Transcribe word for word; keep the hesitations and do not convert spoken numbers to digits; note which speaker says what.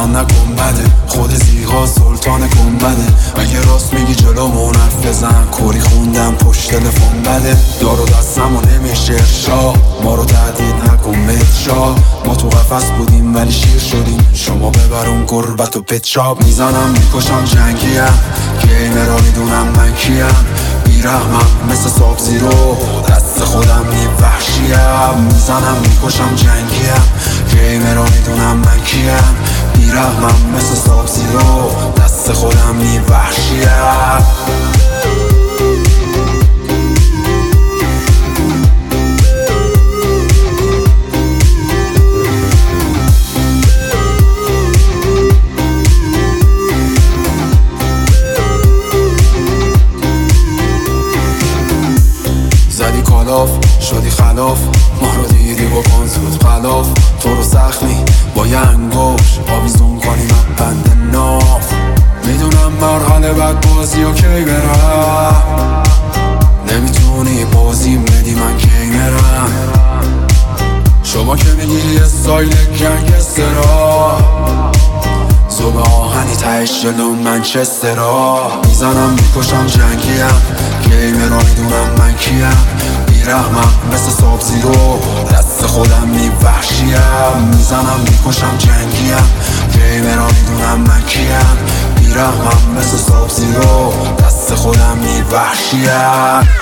Speaker 1: من نکن بده، خود زیغا سلطان گنبده. اگه راست میگی جلومون حرف بزن، کوری خوندم پشت تلفن بده. دارو دستم و نمیشه ارشا، ما رو تهدید نکن متشا. ما تو قفص بودیم ولی شیر شدیم، شما ببرون گربت و پتشاب. میزنم میکشم جنگیم، گیمه را میدونم من کیم. بیرحمم مثل ساب زیرو، دست خودم نی وحشیم. میزنم میکشم جنگیم، گیمه را میدونم من کیم. بیرحمم مثل ساب زیرو، دست خودم نی وحشیم. زدی کالاف شدی خلاف، ما رو دیدی بکن زود خلاف. تو رو زخمی با یه انگوش آویزون کنیم بند ناف. میدونم مرحله بعد بازی و کی برم، نمیتونی بازیم بدی من کی برم. شما که میگیری استایل گنگسترا، زوب آهنی تهش جلو منچسترا. میزنم میکشم جنگیم، گیمه را میدونم من کیم. بیرحمم مثل ساب زیرو، دست خودم نی وحشیم. میزنم میکشم جنگیم، گیمه را میدونم من کیم. بیرحمم مثل ساب زیرو، دست خودم نی وحشیم.